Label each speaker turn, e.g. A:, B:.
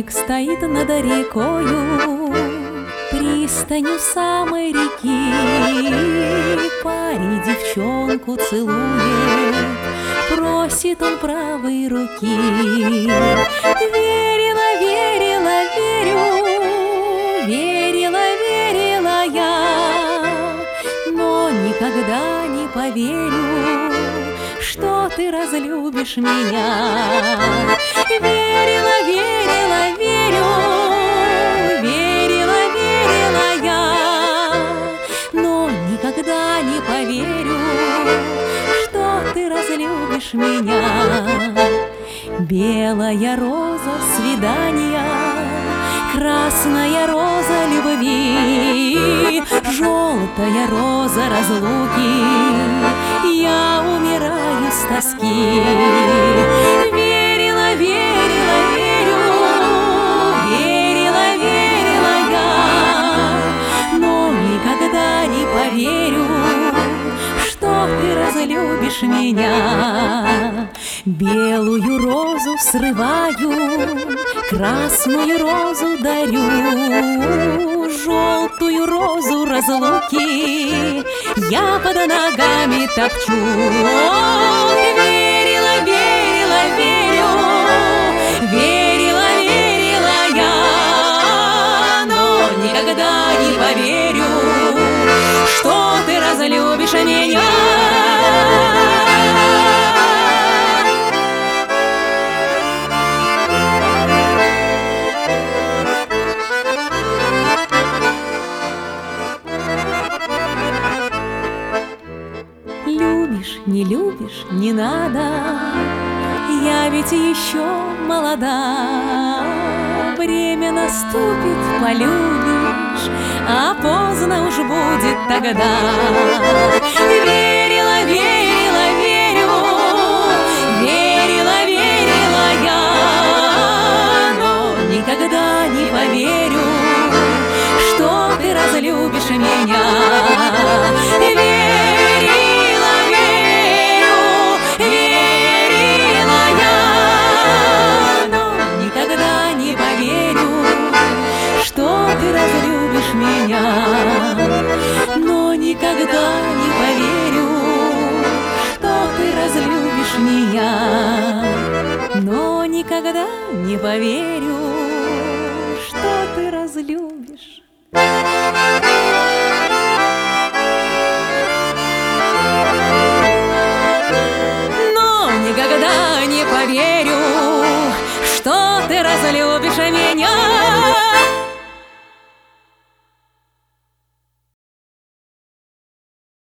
A: Домик стоит над рекою, пристанью самой реки. Парень девчонку целует, просит он правой руки. Верила, верила, верю, верила, верила я, но никогда не поверю, что ты разлюбишь меня. Верила, верила, верю, верила, верила я, но никогда не поверю, что ты разлюбишь меня. Белая роза свидания, красная роза любви, желтая роза разлуки, я умираю с тоски. Верила, верила, верю, верила, верила я, но никогда не поверю, что ты разлюбишь меня. Белую розу срываю, красную розу дарю, желтую розу разлуки я под ногами топчу. Верила, верила, верю, верила, верила я, но никогда не поверю, что ты разлюбишь меня. Любишь, не любишь, не надо, я ведь еще молода. Время наступит, полюбишь, а поздно уж будет тогда. Верила, верила, верю, верила, верила я, но никогда не поверю, что ты разлюбишь меня. Ты разлюбишь меня, но никогда не поверю, что ты разлюбишь меня, но никогда не поверю, что ты разлюбишь. Но никогда не поверю, что ты разлюбишь меня.